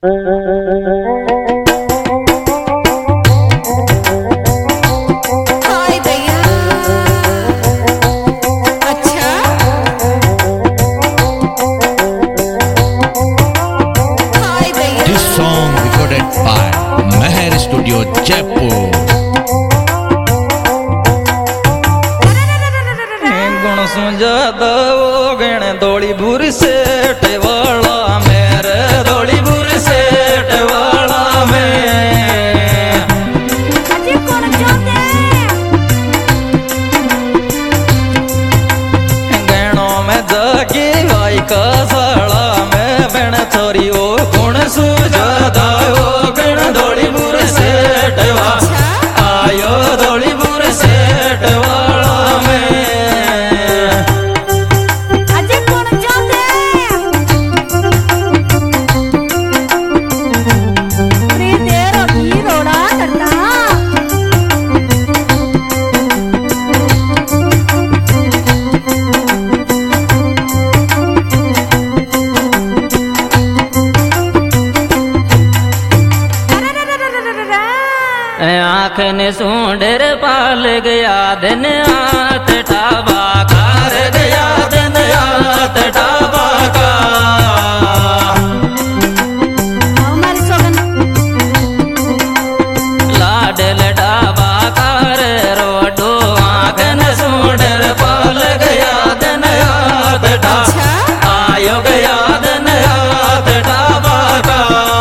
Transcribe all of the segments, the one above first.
हाय भैया। अच्छा हाय भैया। This song recorded by Meher Studio Jaipur. गुण सुझादा वो गण दौड़ी भूर से टेवाला मेरे दौड़ी भूर से टेवाला में अजी कौन चाहते गणों में जागी भाई का साला में बहन छोरी वो गुण सुझादा वो गण दौड़ी भूर से टेवाला आयो दौड़ी भूर से टेवाला में अजी कौन चाहते रे तेरो की रोड़ा करता आँख ने सूंडर पाल गया दिन हाथ टाबा कार गया दिन हाथ टाबा का हमारी सोगन लाडल डाबा कार रोडो आँख ने सूंडर पाल गया दिन हाथ टाबा आयो गया दिन हाथ टाबा का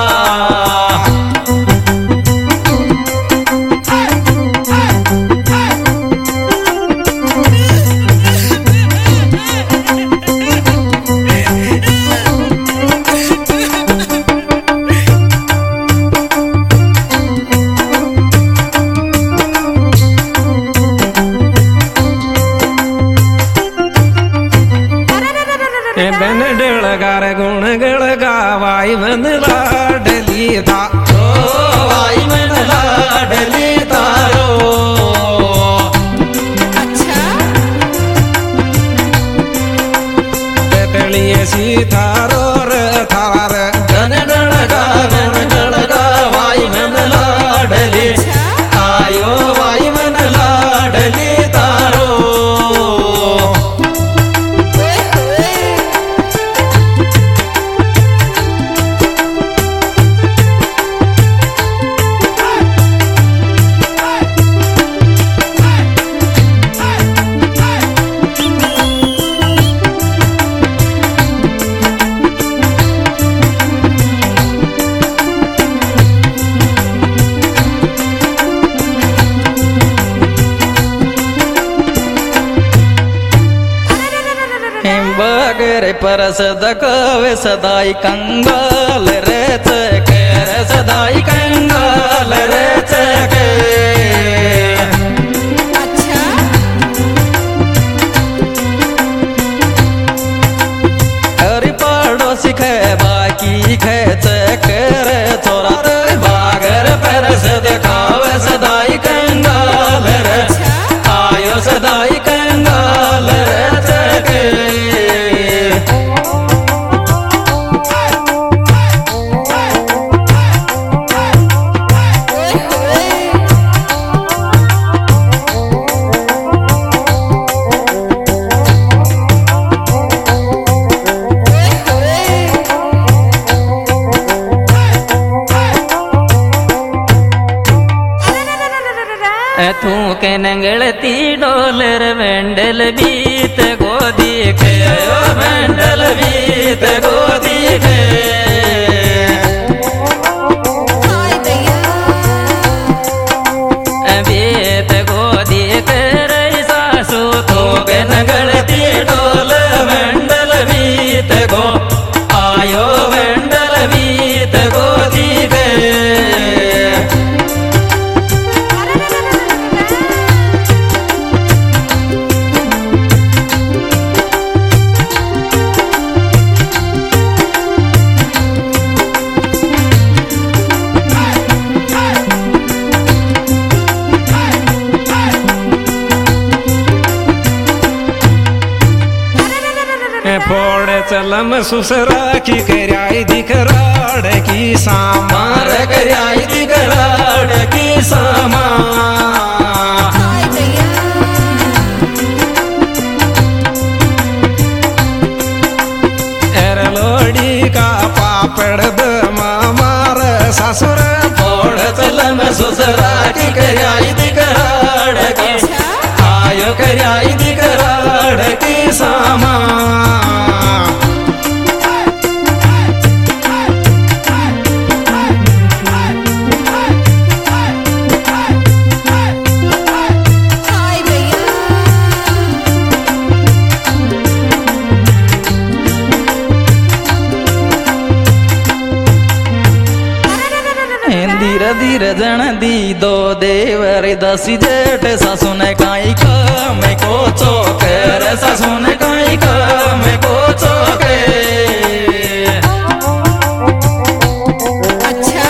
बन डलगार गुण गण गावाई मन लाडली था ओ वाई मन लाडली तारो अच्छा बेतलिए सीतारो रे थार गण डलगा गण डलगा वाई मन लाडली आयो वाई मन लाडली तारो बगरे परस दकवे सदाई कंगाल रे चके रे सदाई कंगाल रे चके अच्छा हरि पड़ोसी खे बाकी खे चके रे छोरा रे बागर परस दिखावे सदाई कंगाल रे आयो सदाई कंगाल रे चके तू के नंगलती डोलर वेंडल बीत गोदी के वेंडल बीत गोदी के हाय भैया बीत गोदी के रे सासू तू के नंगलती डोल वेंडल बीत गो आयो वेंडल बीत गोदी के चलम सुसरा की कराई दिखराड़ की सामार कराई दिखराड़ की सामा हाय दैया एरलोड़ी का पापड़ मामार ससुर फोड़ चलम सुसरा की कराई दिखराड़ की आयो कराई दिखराड़ की सामा हाय दैया धीरे धीरे जन दी दो देवर दसी जेठ ससुन काई काम को चौकर ससुन काई काम को चौके अच्छा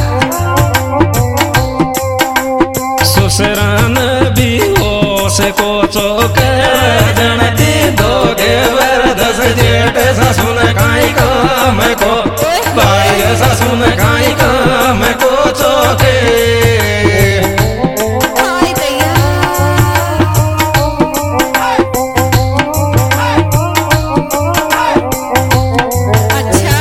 ससुरान भी होश को चौकर जन दी दो देवर दस जेठ ससुन काई काम को भाई ससुन काई काम को चौके हाय दैया अच्छा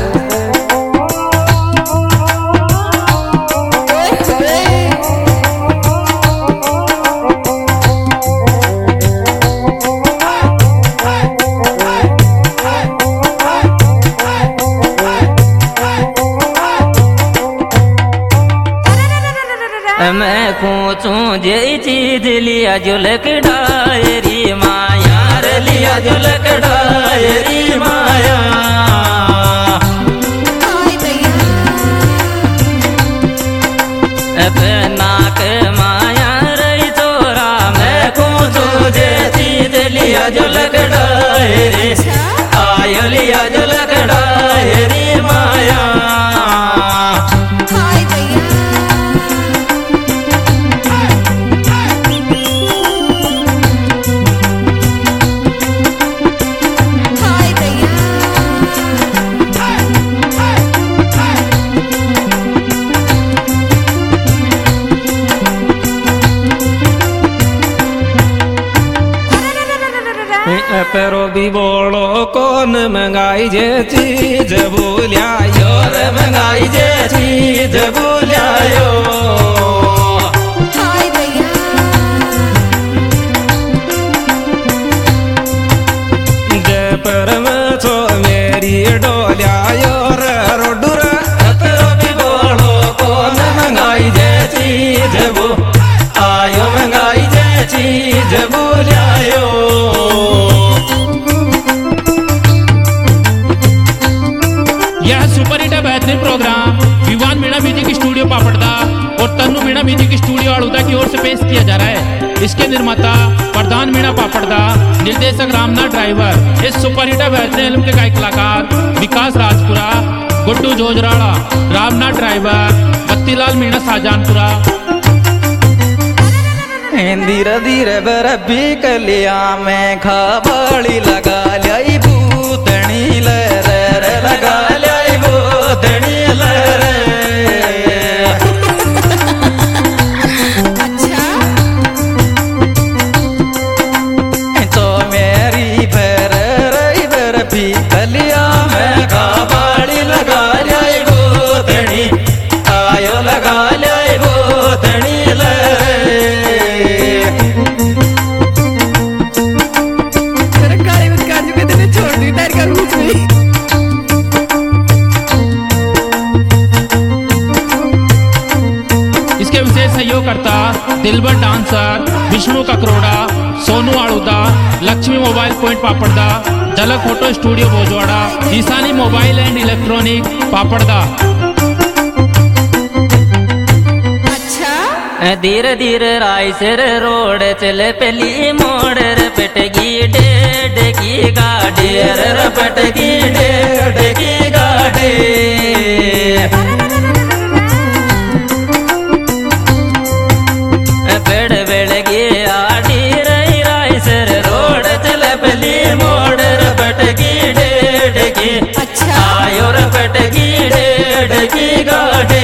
ओए मैं पूछूं जे चीज लिया जुलक डायरी माया रे लिया जुलक डायरी माया हाय दैया नाक माया रे चोरा मैं पूछूं जे चीज लिया जुलक डायरी आयो लिया जुलक डायरी माया हाय दैया हाय दैया pero भी बोलो कौन मंगाई जे चीज बोलियायो रे मंगाई जे चीज बोलियायो हाय दैया जय परम छो मेरी डोलियायो रे रोडुर तेरो भी बोलो कौन मंगाई जे चीज वो आयो मंगाई जे चीज बोलियायो यह सुपर हिट बेहतरीन program Vivan Meena music studio Papadda और तन्नू मीणा म्यूजिक स्टूडियो अड़ूदा की ओर से पेश किया जा रहा है। इसके निर्माता प्रधान मीणा पापड़दा, निर्देशक रामनाथ ड्राइवर। इस सुपर हिट बेहतरीन फिल्म के गायक कलाकार विकास राजपुरा, गुड्डू जोजराड़ा, रामनाथ ड्राइवर, बत्तीलाल मीणा शाहजहानपुरा। धीरे धीरे बरबी कलिया में खाबड़ी लगा लाई भूतनी लहर लगा लाई भूतनी लहर अच्छा तो मेरी भर रही बरबी कलिया में खाबड़ी लगा लाई भूतनी आयो लगा लाई भूतनी लहर छोड़ दी डर कर कुछ नहीं। इसके विशेष सहयोगकर्ता Dilbar dancer, Vishnu Kakroda, Sonu Aduda, Lakshmi mobile point Papadda, Jhalak photo studio Bhojwada, Ishani mobile and electronic Papadda. अच्छा धीरे धीरे राय सिर रोड चले पली मोड़ रपटगी डेढ़ की गाड़ी रपटगी डेढ़ की गाड़ी बेड़ बेड़गी आड़ी रही राय सिर रोड चले पली मोड़ रपटगी डेढ़ गाड़ी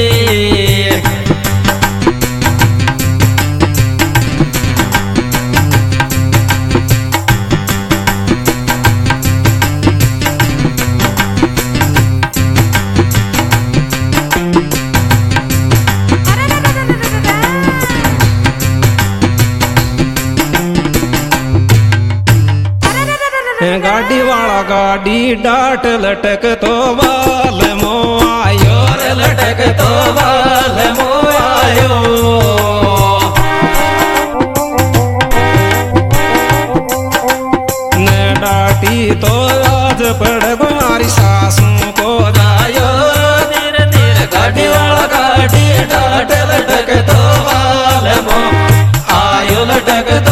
गाड़ी वाला गाड़ी डाट लटक तो बाल मो आयो और लटक तो बाल मो आयो न डाटी तो आज पड़ हमारी सासू को आयो धीरे धीरे गाड़ी वाला गाड़ी डाट लटक तो बाल मो आयो लटक तो